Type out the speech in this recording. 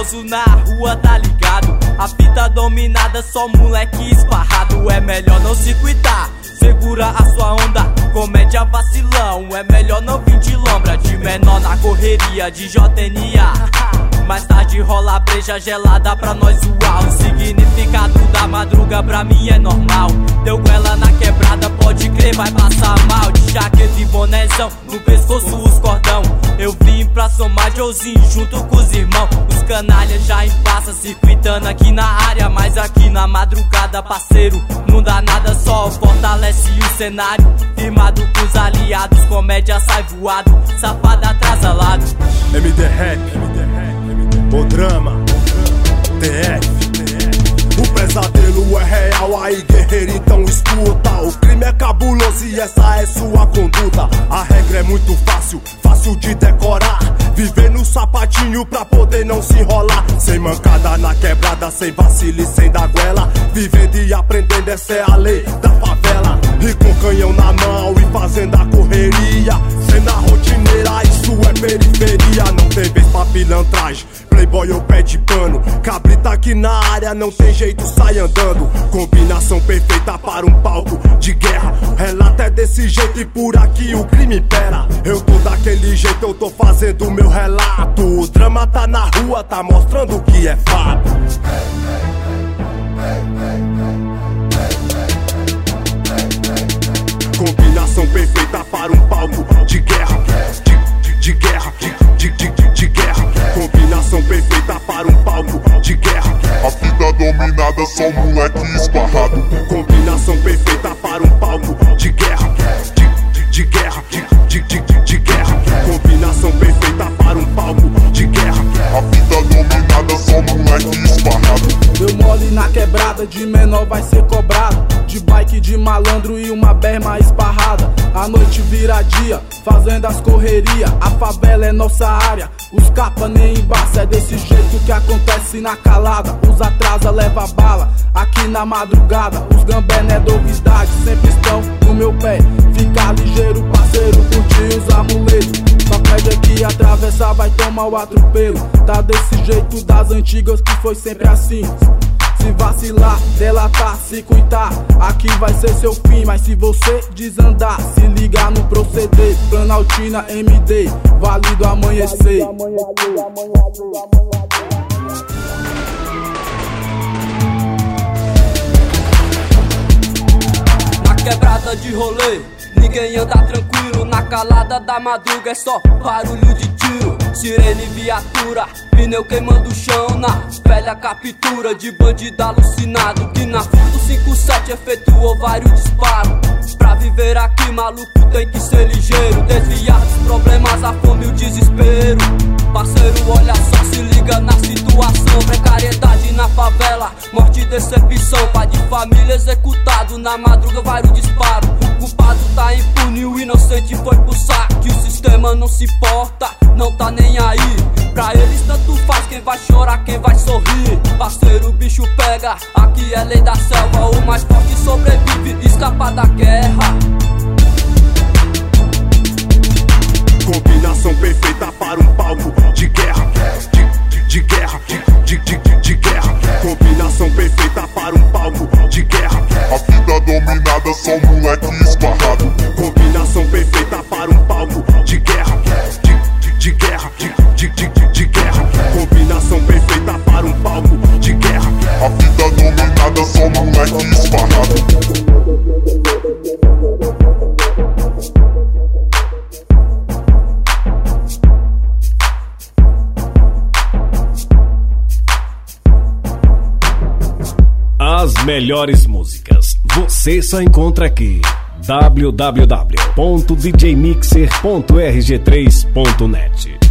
cabuloso na rua, tá ligado? A fita dominada, só moleque esparrado. É melhor não se cuidar, segura a sua onda, comédia vacilão. É melhor não vir de lombra, de menor na correria de JNA. Mais tarde rola breja gelada pra nós zoar. O significado da madruga pra mim é normal. Deu com ela na quebrada, pode crer, vai passar mal. De jaqueta e bonézão, no pescoço os cordão. Eu vim pra somar Joezinho junto com os irmãos. Os canalhas já embaça, circuitando aqui na área. Mas aqui na madrugada, parceiro, não dá nada, só fortalece o cenário. Firmado com os aliados, comédia sai voado, safada atrasalado. MD Rap, o drama, TF. O pesadelo é real, aí guerreiro, então escuta. O crime é cabuloso e essa é sua conduta. A regra é muito fácil, fácil de decorar. Viver no sapatinho pra poder não se enrolar. Sem mancada na quebrada, sem vacilo e sem dar goela. Vivendo e aprendendo, essa é a lei da favela. E com canhão na mão e fazendo a correria. Cena rotineira, isso é periferia. Não tem vez pra pilantragem, playboy ou pé de pano. Cabrita aqui na área, não tem jeito, sai andando. Combinação perfeita para um palco de guerra. Relato é desse jeito e por aqui o crime impera. Eu tô daquele jeito, eu tô fazendo o meu relato. O drama tá na rua, tá mostrando o que é fato. Combinação perfeita para um palco de guerra. De guerra, de guerra. Combinação perfeita para um palco de guerra. A vida dominada, só moleque esparrado. Combinação perfeita para um palco de guerra. De guerra, de guerra. Combinação perfeita para um palco de guerra. A vida dominada, só moleque esparrado. Deu mole na quebrada, de menor vai ser cobrado. De bike de malandro e uma berma esparrada. A noite vira dia, fazendo as correrias. A favela é nossa área, os capa nem embaça. É desse jeito que acontece na calada. Os atrasa, leva bala, aqui na madrugada. Os gambé não é novidade, sempre estão no meu pé. Fica ligeiro, parceiro, curte os amuletos. Só pede aqui, atravessar, vai tomar o atropelo. Tá desse jeito das antigas que foi sempre assim. Se vacilar, delatar, se cuitar, aqui vai ser seu fim. Mas se você desandar, se ligar no proceder. Planaltina MD, Vale do Amanhecer. Na quebrada de rolê, ninguém anda tranquilo. Na calada da madruga é só barulho de tiro. Sirene, viatura, pneu queimando o chão. Na velha captura de bandido alucinado que na Furto 57 efetuou vários disparos. Pra viver aqui, maluco, tem que ser ligeiro. Desviar dos problemas, a fome e o desespero. Parceiro, olha só, se liga na situação. Precariedade na favela, morte e decepção. Pai de família executado, na madruga vários disparos. O culpado tá impune, o inocente foi pro saque. O sistema não se importa, não tá nem aí. Pra eles tanto faz quem vai chorar, quem vai sorrir. Parceiro, o bicho pega, aqui é lei da selva. O mais forte sobrevive, escapa da guerra. Combinação perfeita para um palco de guerra. De guerra, de guerra. Combinação perfeita para um palco de guerra. A vida dominada, só moleque esparrado. Combinação perfeita para um palco de guerra. De guerra, de guerra. Combinação perfeita para um palco de guerra. A vida dominada, só moleque esparrado. As melhores músicas você só encontra aqui. www.djmixer.rg3.net